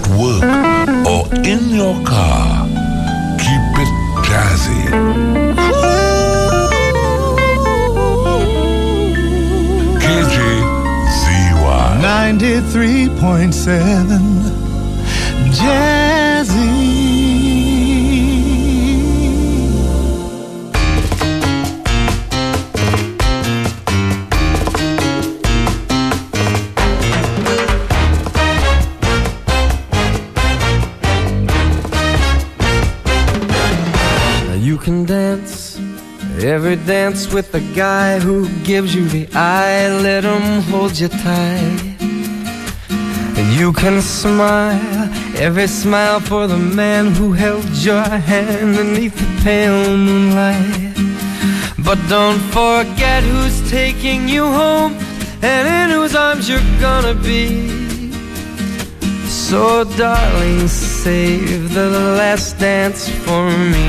work or in your car, keep it jazzy. KJZY 93.7 Jazzy. You can dance every dance with the guy who gives you the eye. Let him hold you tight. And you can smile every smile for the man who held your hand beneath the pale moonlight. But don't forget who's taking you home and in whose arms you're gonna be. So darling, save the last dance for me.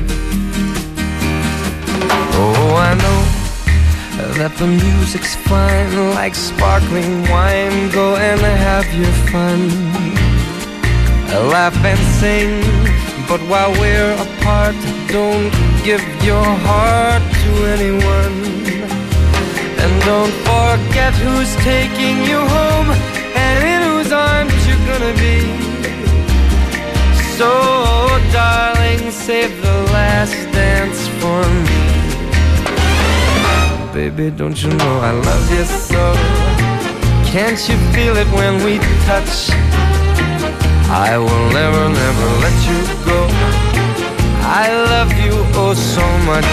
Oh, I know that the music's fine, like sparkling wine. Go and have your fun, laugh and sing. But while we're apart, don't give your heart to anyone. And don't forget who's taking you home and in whose arms you're gonna be. So, darling, save the last dance for me. Baby, don't you know I love you so? Can't you feel it when we touch? I will never, never let you go. I love you oh so much.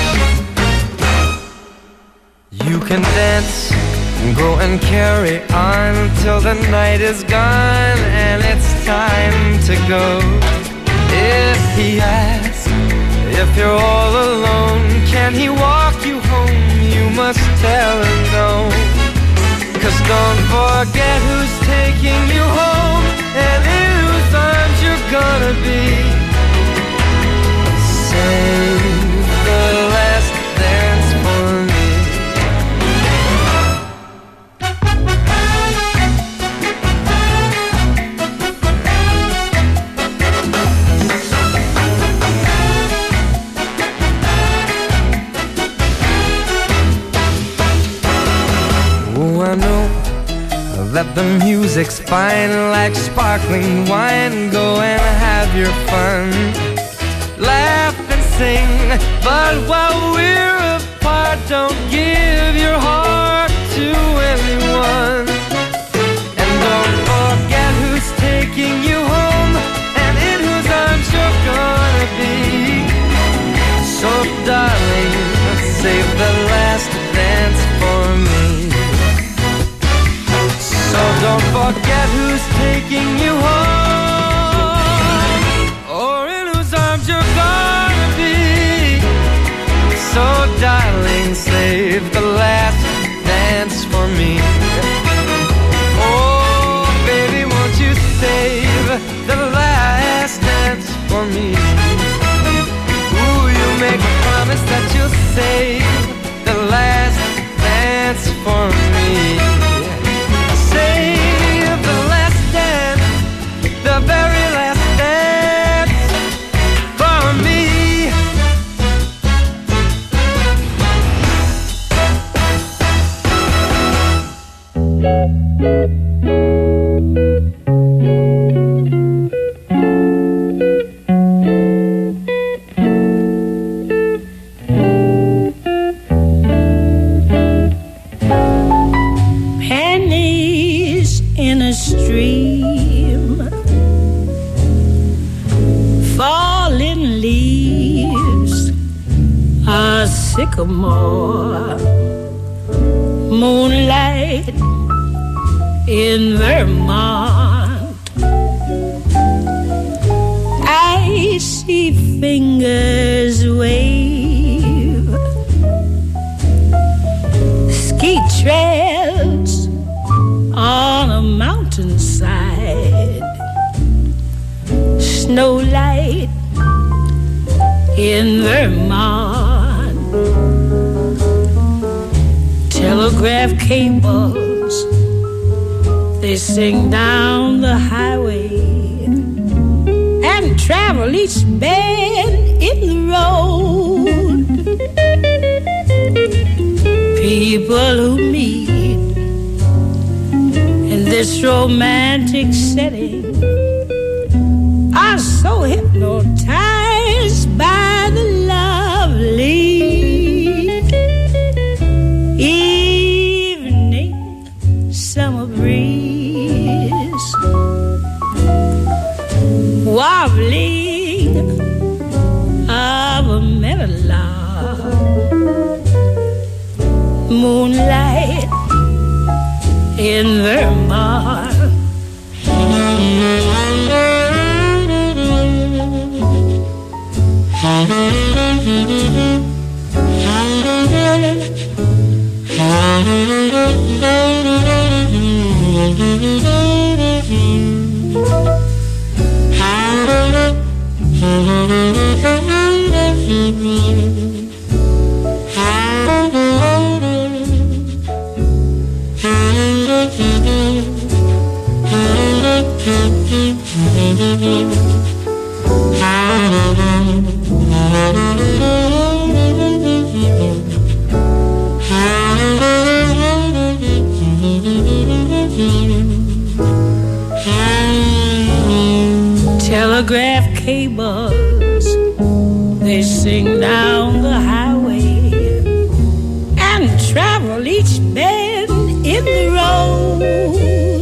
You can dance, go and carry on till the night is gone and it's time to go. If he asks if you're all alone, can he walk you home? You must tell him no. 'Cause don't forget who's taking you home and in whose arms you're gonna be. Save the last dance for me. I know that the music's fine, like sparkling wine. Go and have your fun, laugh and sing. But while we're apart, don't give your heart to anyone. And don't forget who's taking you home and in whose arms you're gonna be. So darling, save the last dance for me. So don't forget who's taking you home or in whose arms you're gonna be. So darling, save the last dance for me. Oh baby, won't you save the last dance for me? Ooh, you make a promise that you'll save the last dance for me. Save the last dance, the very last dance for me. Stream, falling leaves, a sycamore, moonlight in Vermont. I see fingers wave, ski trails on a mountainside, snowlight in Vermont, telegraph cables, they sing down the highway, travel each bend in the road. People who meet in this romantic setting are so hypnotized by the lovely evening summer breeze, wobbling of a meadowlark, moonlight in Vermont. Telegraph cables, they sing down the highway and travel each bend in the road.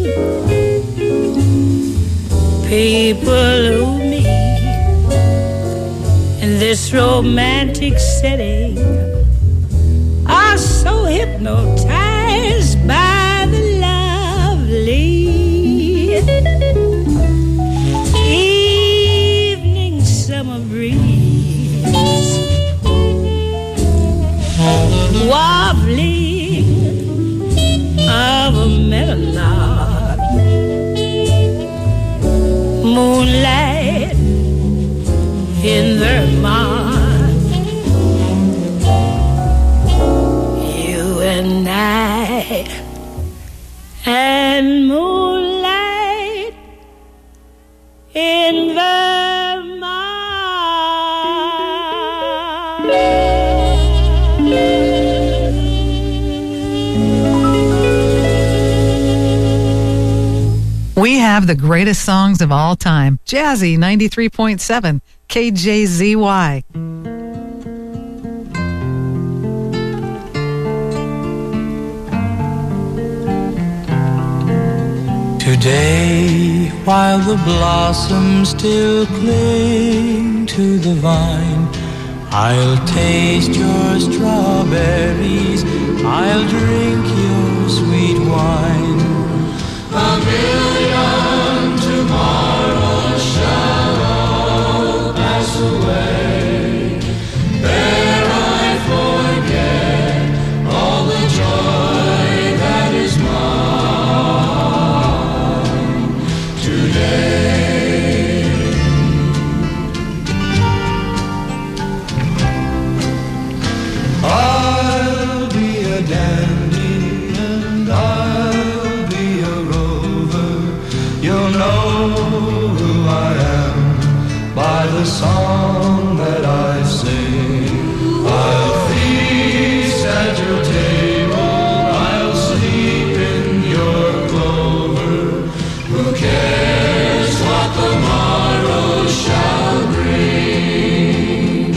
People who meet in this romantic setting are so hypnotized by the lovely evening summer breeze, wobbling of a meadowlark, moonlight in Vermont. You and I and moonlight in Vermont. We have the greatest songs of all time. Jazzy 93.7 KJZY. Today, while the blossoms still cling to the vine, I'll taste your strawberries, I'll drink your sweet wine. A million tomorrows shall all pass away. There I forget all the joy that is mine today. I'll be a dandy and I'll be a rover. You'll know who I am by the song that I sing. I'll feast at your table, I'll sleep in your clover. Who cares what the morrow shall bring?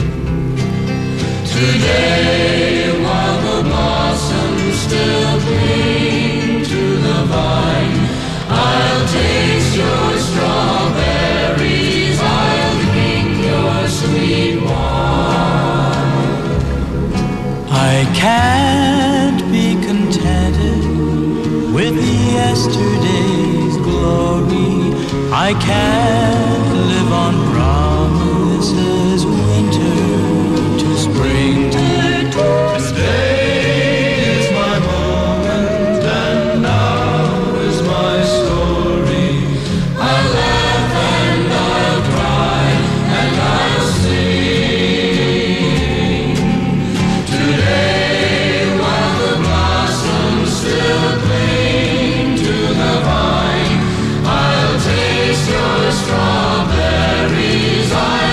Today, while the blossoms still cling to the vine, I'll taste your strawberries, I'll drink your sweet wine. I can't be contented with yesterday's glory. I can't live on promises, winter to spring. Today is my moment and now is my story. I'll laugh and I'll cry and I'll sing. Today, while the blossoms still cling to the vine, I'll taste your strawberries.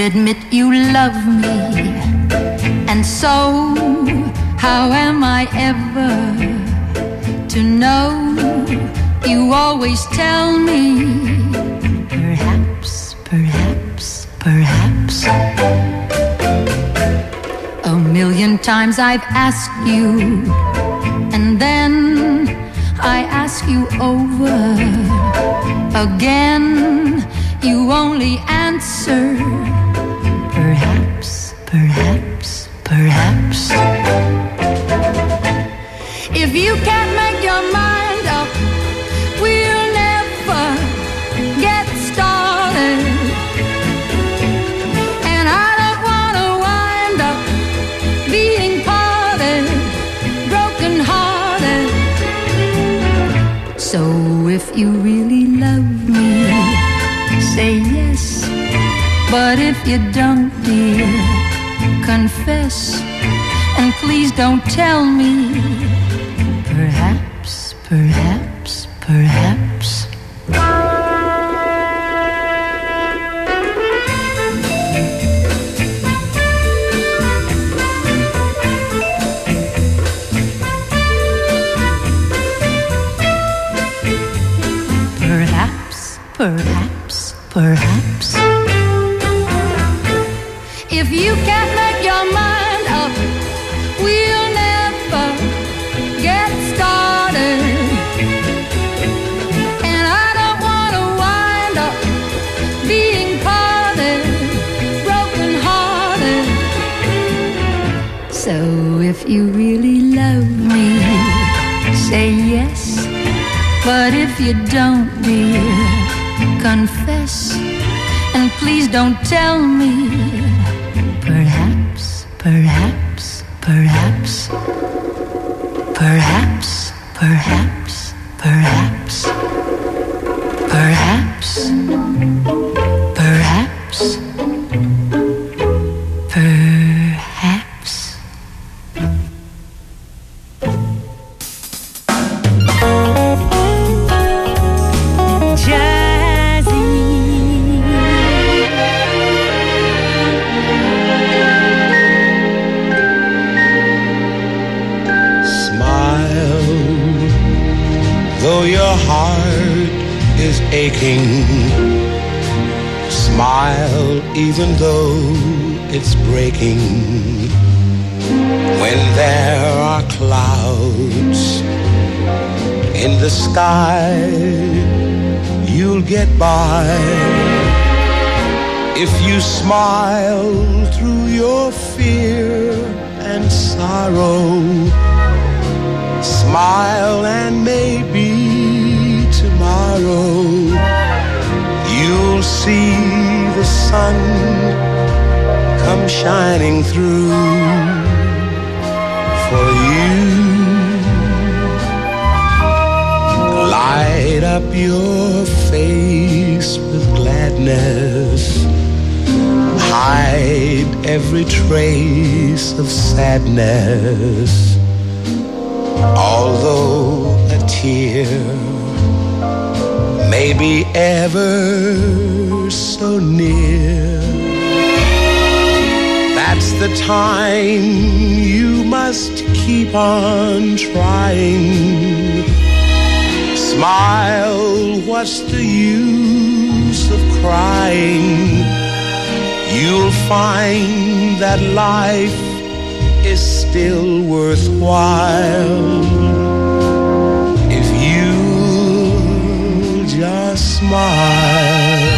admit you love me, and so how am I ever to know? You always tell me, perhaps, perhaps, perhaps. A million times I've asked you, and then I ask you over again. You only answer, perhaps, perhaps, perhaps. If you can't make your mind up, we'll never get started. And I don't want to wind up being parted, broken hearted. So if you really love me, say yes. But if you don't, dear, confess. And please don't tell me, perhaps, perhaps, perhaps. Perhaps, perhaps, perhaps. If you can't make your mind up, we'll never get started. And I don't want to wind up being parted, broken hearted. So if you really love me, say yes. But if you don't, dear, confess. And please don't tell me, perhaps, perhaps, perhaps, perhaps, perhaps, perhaps, perhaps, perhaps, perhaps. Though your heart is aching, smile even though it's breaking. When there are clouds in the sky, you'll get by. If you smile through your fear and sorrow, smile and maybe tomorrow you'll see the sun come shining through for you. Light up your face with gladness, hide every trace of sadness. Although a tear may be ever so near, that's the time you must keep on trying. Smile, what's the use of crying? You'll find that life is still worthwhile if you just smile.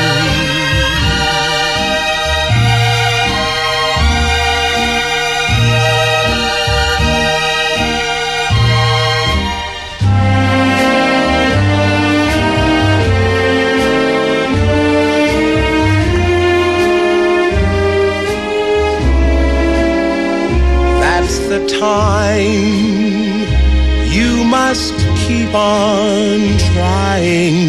The time you must keep on trying.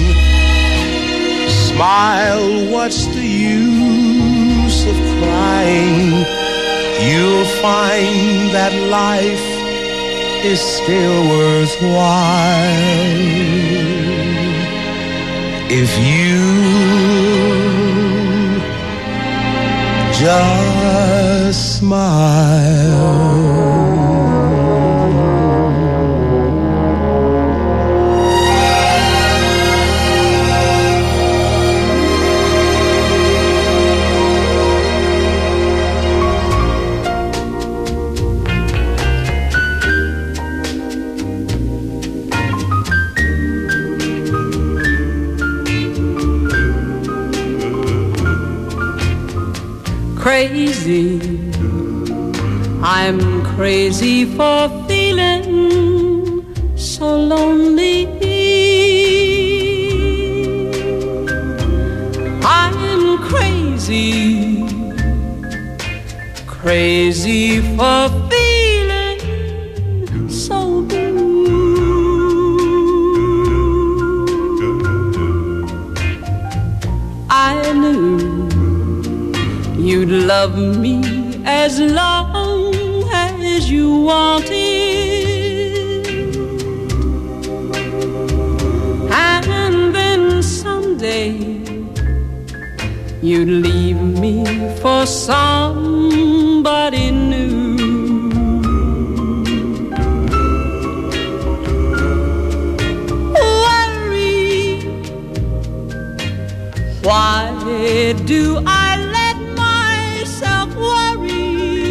Smile, what's the use of crying? You'll find that life is still worthwhile if you just smile. Crazy, I'm crazy for feeling so lonely. I'm crazy, crazy for feeling so blue. I knew you'd love me as long as you wanted, and then someday you'd leave me for somebody new. Worry, why do I let myself worry?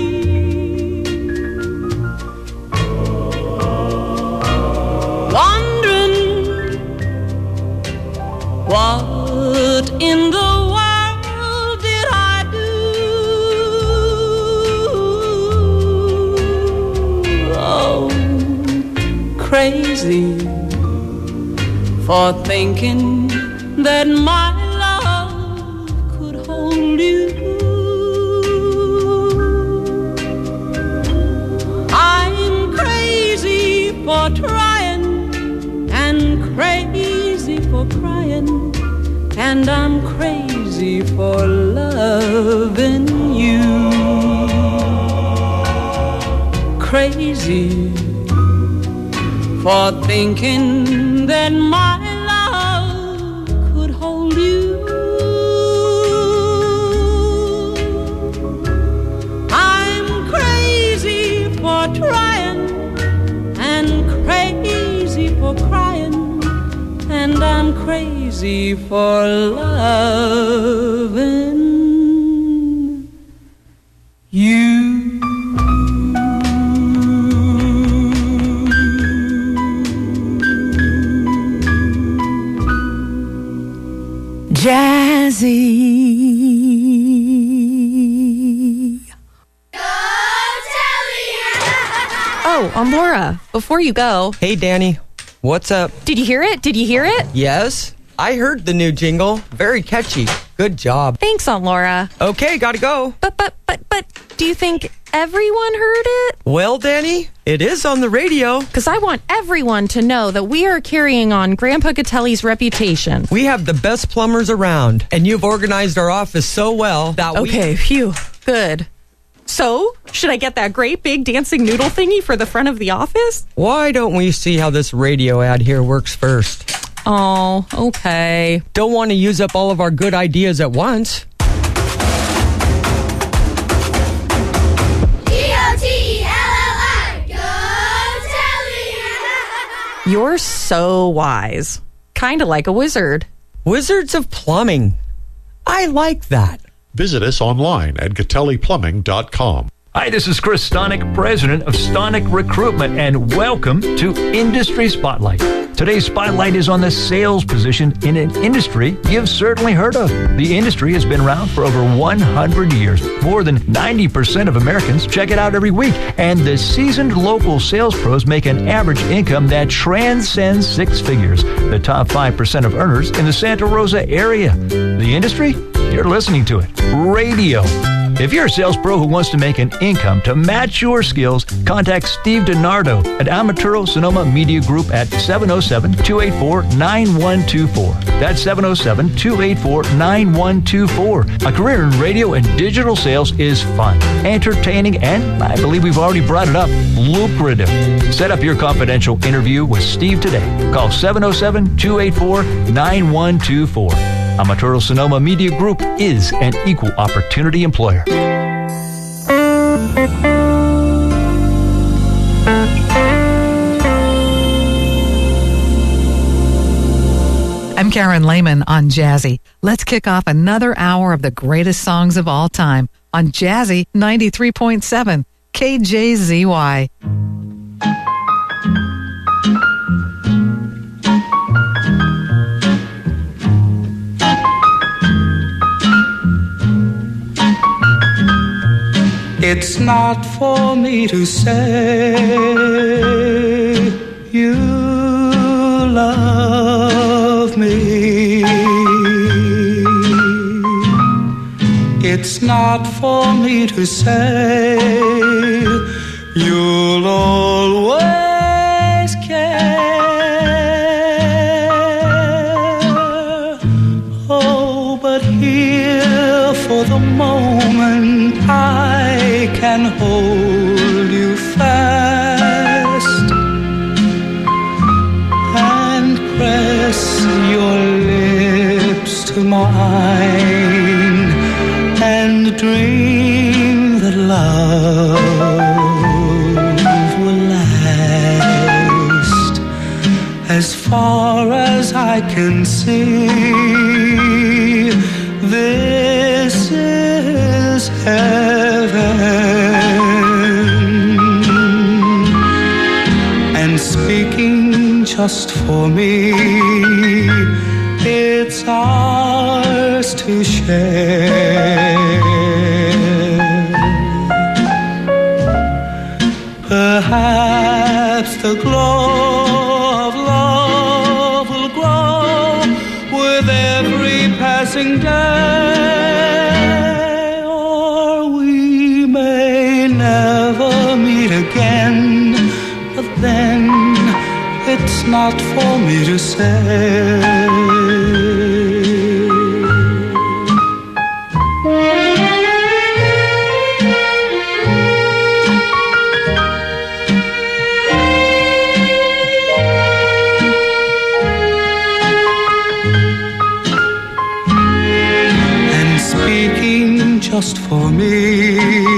Wondering what in the world did I do? Oh, crazy for thinking that my love could hold you. For trying and crazy for crying, and I'm crazy for loving you. Crazy for thinking that my love could hold you. I'm crazy for trying, crazy for crying, and I'm crazy for loving you. Jazzy. Oh, Laura, before you go. Hey, Danny. What's up? Did you hear it? Did you hear it? Yes, I heard the new jingle. Very catchy. Good job. Thanks, Aunt Laura. Okay, gotta go. But, do you think everyone heard it? Well, Danny, it is on the radio. Because I want everyone to know that we are carrying on Grandpa Gattelli's reputation. We have the best plumbers around, and you've organized our office so well that Okay, phew, good. So, should I get that great big dancing noodle thingy for the front of the office? Why don't we see how this radio ad here works first? Oh, okay. Don't want to use up all of our good ideas at once. G-O-T-E-L-L-I, Gattelli. You're so wise. Kind of like a wizard. Wizards of Plumbing. I like that. Visit us online at GattelliPlumbing.com. Hi, this is Chris Stonick, president of Stonick Recruitment, and welcome to Industry Spotlight. Today's spotlight is on the sales position in an industry you've certainly heard of. The industry has been around for over 100 years. More than 90% of Americans check it out every week, and the seasoned local sales pros make an average income that transcends six figures. The top 5% of earners in the Santa Rosa area. The industry? You're listening to it. Radio. If you're a sales pro who wants to make an income to match your skills, contact Steve DiNardo at Amaturo Sonoma Media Group at 707-284-9124. That's 707-284-9124. A career in radio and digital sales is fun, entertaining, and I believe we've already brought it up, lucrative. Set up your confidential interview with Steve today. Call 707-284-9124. Amaturo Sonoma Media Group is an equal opportunity employer. I'm Karen Lehman on Jazzy. Let's kick off another hour of the greatest songs of all time on Jazzy 93.7 KJZY. It's not for me to say you love me. It's not for me to say you'll always care. Oh, but here for the moment I can hold you fast and press your lips to mine and dream that love will last as far as I can see. This is heaven, and speaking just for me, it's ours to share. Perhaps the glow of love will grow with every passing day, or we may never meet again, but then it's not for me to say. Just for me,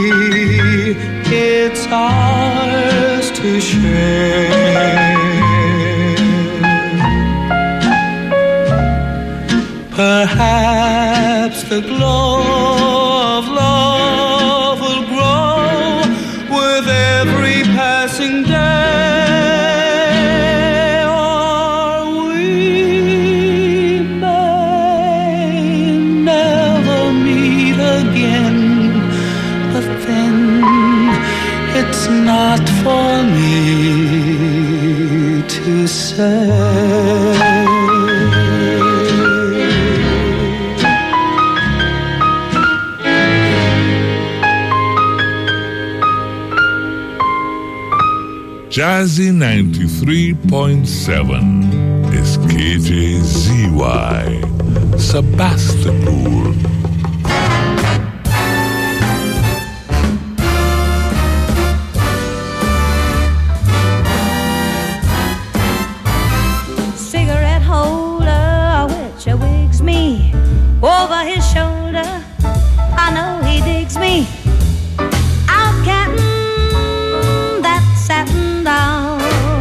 it's ours to share. Perhaps the glow of love will grow with every passing day, or we may never meet again, but then it's not for me to say. Jazzy 93.7 is KJZY, Sebastopol. Cigarette holder, which wigs me over his shoulder. I know he digs me. Out cattin' that satin down.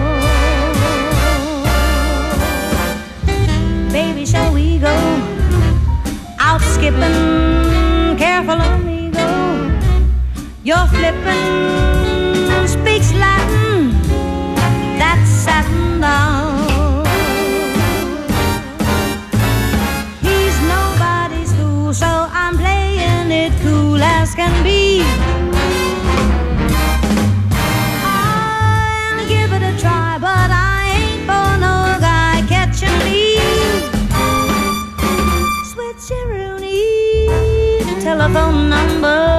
Baby, shall we go out skipping? Careful on me go. You're flippin', speaks Latin, that satin down. He's nobody's fool, so I'm playing it cool as can be. I'll give it a try, but I ain't for no guy catching me. Switcheroonie, the telephone number